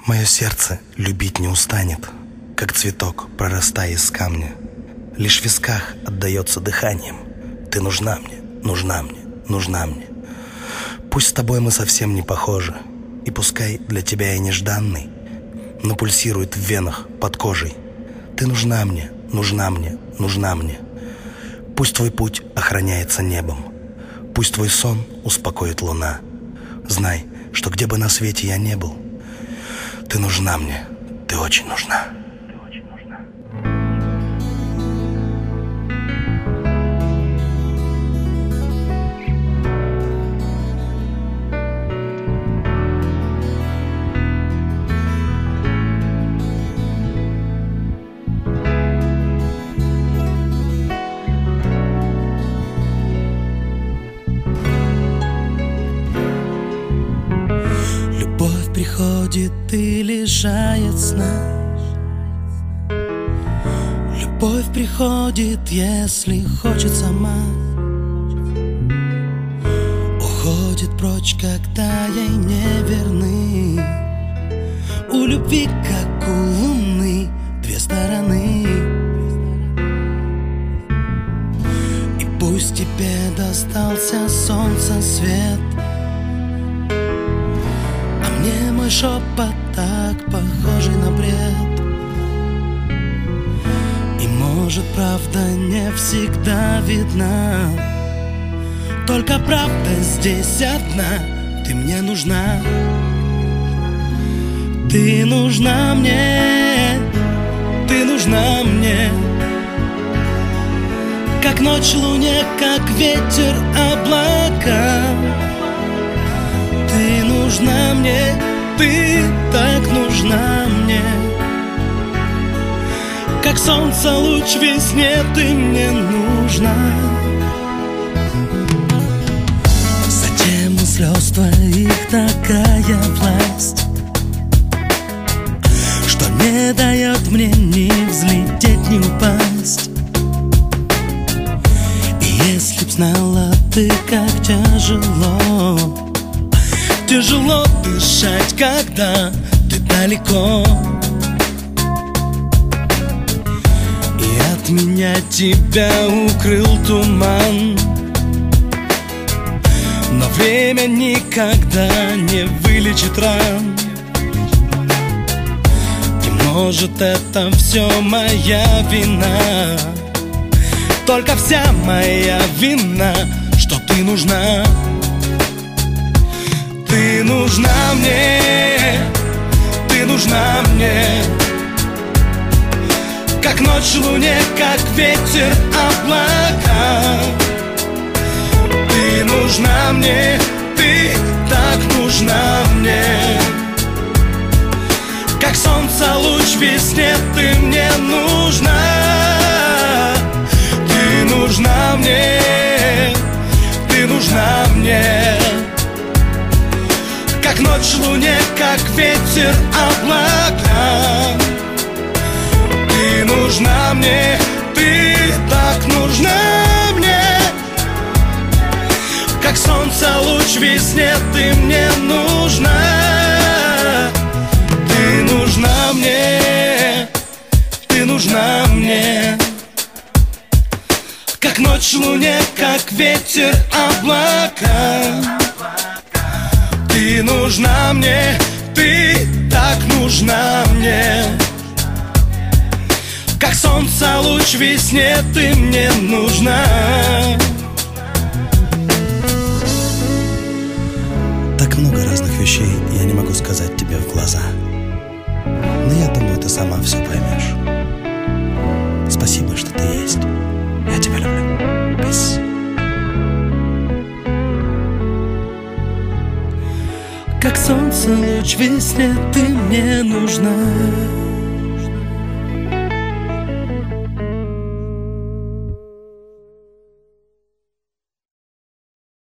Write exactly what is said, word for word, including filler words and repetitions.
Мое сердце любить не устанет, как цветок, прорастая из камня. Лишь в висках отдается дыханием. Ты нужна мне, нужна мне, нужна мне. Пусть с тобой мы совсем не похожи, и пускай для тебя я нежданный, но пульсирует в венах под кожей. Ты нужна мне, нужна мне, нужна мне. Пусть твой путь охраняется небом, пусть твой сон успокоит луна. Знай, что где бы на свете я не был, ты нужна мне, ты очень нужна. Приходит и лишает сна. Любовь приходит, если хочет сама. Уходит прочь, когда ей не верны. У любви, как у луны, две стороны. И пусть тебе достался солнца свет, мне мой шепот так похожий на бред. И может правда не всегда видна, только правда здесь одна. Ты мне нужна, ты нужна мне, ты нужна мне. Как ночь луне, как ветер облака. Ты нужна мне, ты так нужна мне. Как солнце луч в весне, ты мне нужна. Затем у слез твоих такая власть, что не дает мне ни взлететь, ни упасть. И если б знала ты, как тяжело, тяжело дышать, когда ты далеко, и от меня тебя укрыл туман. Но время никогда не вылечит ран. И может это все моя вина, только вся моя вина, что ты нужна. Ты нужна мне, ты нужна мне. Как ночь луне, как ветер облака. Ты нужна мне, ты так нужна мне. Как солнце луч в весне, ты мне нужна. Ты нужна мне, ты нужна мне. Как ночь луне, как ветер облака. Ты нужна мне, ты так нужна мне. Как солнце луч в весне, ты мне нужна. Ты нужна мне, ты нужна мне. Как ночь луне, как ветер облака. Ты нужна мне, ты так нужна мне. Как солнце луч в весне, ты мне нужна. Так много разных вещей я не могу сказать тебе в глаза, но я думаю, ты сама все поймешь. Спасибо, что ты есть. Я тебя люблю. Peace. Как солнце луч в весне, ты мне нужна.